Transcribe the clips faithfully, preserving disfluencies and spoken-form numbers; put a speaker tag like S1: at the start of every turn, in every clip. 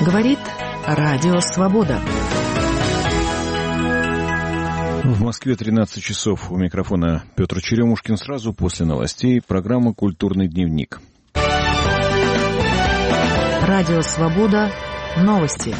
S1: Говорит Радио Свобода.
S2: В Москве тринадцать часов. У микрофона Петр Черемушкин. Сразу после новостей программа «Культурный дневник».
S1: Радио Свобода. Новости.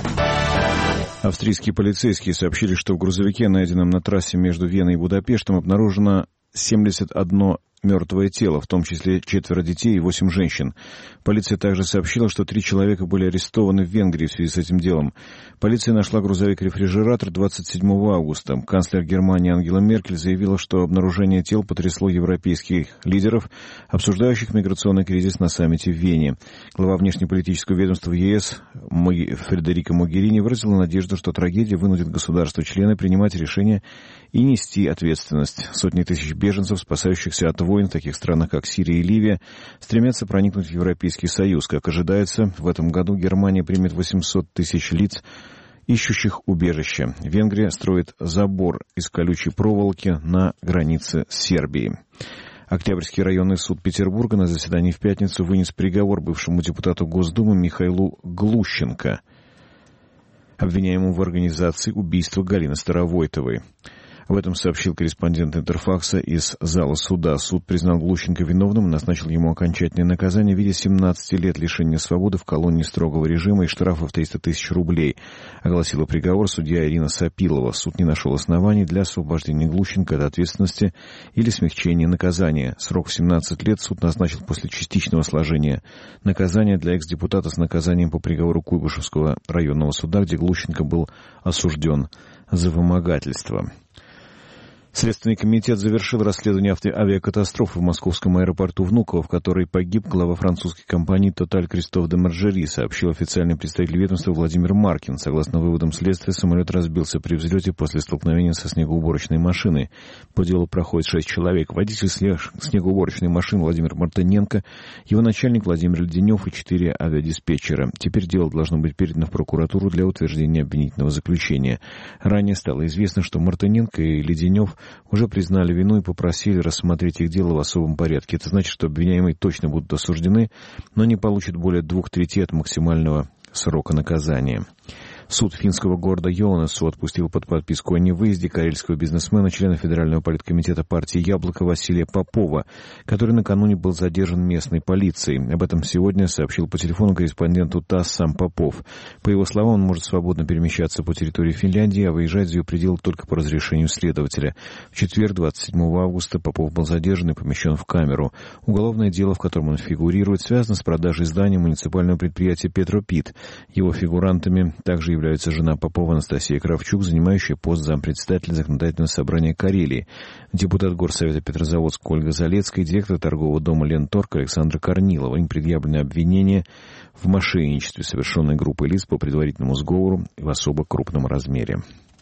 S2: Австрийские полицейские сообщили, что в грузовике, найденном на трассе между Веной и Будапештом, обнаружено семьдесят одно мертвое тело, в том числе четверо детей и восемь женщин. Полиция также сообщила, что три человека были арестованы в Венгрии в связи с этим делом. Полиция нашла грузовик-рефрижератор двадцать седьмого августа. Канцлер Германии Ангела Меркель заявила, что обнаружение тел потрясло европейских лидеров, обсуждающих миграционный кризис на саммите в Вене. Глава внешнеполитического ведомства ЕС Федерико Могерини выразила надежду, что трагедия вынудит государства-члены принимать решения и нести ответственность. Сотни тысяч беженцев, спасающихся от войн в таких странах, как Сирия и Ливия, стремятся проникнуть в Европейский Союз. Как ожидается, в этом году Германия примет восемьсот тысяч лиц, ищущих убежище. Венгрия строит забор из колючей проволоки на границе с Сербией. Октябрьский районный суд Петербурга на заседании в пятницу вынес приговор бывшему депутату Госдумы Михаилу Глущенко, обвиняемому в организации убийства Галины Старовойтовой. Об этом сообщил корреспондент Интерфакса из зала суда. Суд признал Глущенко виновным и назначил ему окончательное наказание в виде семнадцати лет лишения свободы в колонии строгого режима и штрафа в триста тысяч рублей. Огласила приговор судья Ирина Сапилова. Суд не нашел оснований для освобождения Глущенко от ответственности или смягчения наказания. Срок в семнадцать лет суд назначил после частичного сложения наказания для экс-депутата с наказанием по приговору Куйбышевского районного суда, где Глущенко был осужден за вымогательство. Следственный комитет завершил расследование авиакатастрофы в московском аэропорту Внуково, в которой погиб глава французской компании «Тоталь» Кристоф де Маржери, сообщил официальный представитель ведомства Владимир Маркин. Согласно выводам следствия, самолет разбился при взлете после столкновения со снегоуборочной машиной. По делу проходит шесть человек. Водитель снегоуборочной машины Владимир Мартыненко, его начальник Владимир Леденев и четыре авиадиспетчера. Теперь дело должно быть передано в прокуратуру для утверждения обвинительного заключения. Ранее стало известно, что Мартыненко и Леденев уже признали вину и попросили рассмотреть их дело в особом порядке. Это значит, что обвиняемые точно будут осуждены, но не получат более двух третей от максимального срока наказания. Суд финского города Йоунесу отпустил под подписку о невыезде карельского бизнесмена, члена Федерального политкомитета партии «Яблоко» Василия Попова, который накануне был задержан местной полицией. Об этом сегодня сообщил по телефону корреспонденту ТАСС сам Попов. По его словам, он может свободно перемещаться по территории Финляндии, а выезжать из ее пределов только по разрешению следователя. В четверг, двадцать седьмого августа, Попов был задержан и помещен в камеру. Уголовное дело, в котором он фигурирует, связано с продажей здания муниципального предприятия «Петропит». Его фигурантами также являются является жена Попова Анастасия Кравчук, занимающая пост зампредседателя Законодательного собрания Карелии, депутат Горсовета Петрозаводска Ольга Залецкая и директор торгового дома «Ленторг» Александра Корнилова. Им предъявлены обвинения в мошенничестве, совершенной группой лиц по предварительному сговору в особо крупном размере.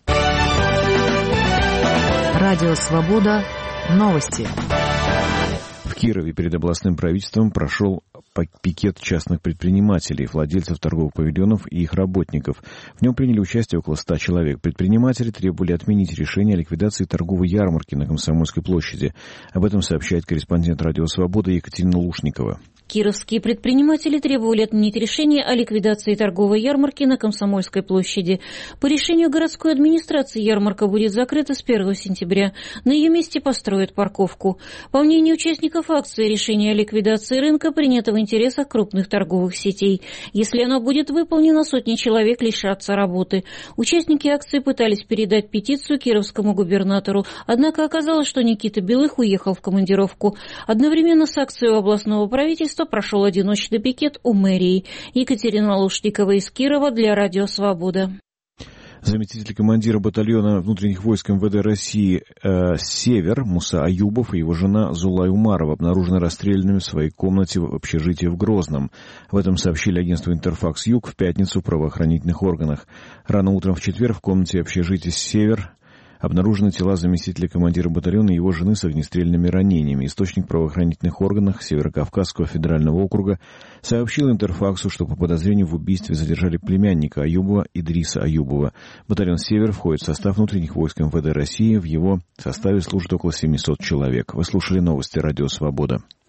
S1: Радио «Свобода». Новости.
S2: В Кирове перед областным правительством прошел пикет частных предпринимателей, владельцев торговых павильонов и их работников. В нем приняли участие около ста человек. Предприниматели требовали отменить решение о ликвидации торговой ярмарки на Комсомольской площади. Об этом сообщает корреспондент «Радио Свобода» Екатерина Лушникова.
S3: Кировские предприниматели требовали отменить решение о ликвидации торговой ярмарки на Комсомольской площади. По решению городской администрации ярмарка будет закрыта с первого сентября. На ее месте построят парковку. По мнению участников акции, решение о ликвидации рынка принято в интересах крупных торговых сетей. Если оно будет выполнено, сотни человек лишатся работы. Участники акции пытались передать петицию кировскому губернатору, однако оказалось, что Никита Белых уехал в командировку. Одновременно с акцией у областного правительства прошел одиночный пикет у мэрии. Екатерина Лушникова из Кирова для Радио Свобода.
S2: Заместитель командира батальона внутренних войск МВД России э, «Север» Муса Аюбов и его жена Зулай Умарова обнаружены расстрелянными в своей комнате в общежитии в Грозном. В этом сообщили агентству «Интерфакс-Юг» в пятницу в правоохранительных органах. Рано утром в четверг в комнате общежития «Север» обнаружены тела заместителя командира батальона и его жены с огнестрельными ранениями. Источник в правоохранительных органах Северокавказского федерального округа сообщил Интерфаксу, что по подозрению в убийстве задержали племянника Аюбова Идриса Аюбова. Батальон «Север» входит в состав внутренних войск МВД России. В его составе служит около семисот человек. Вы слушали новости «Радио Свобода».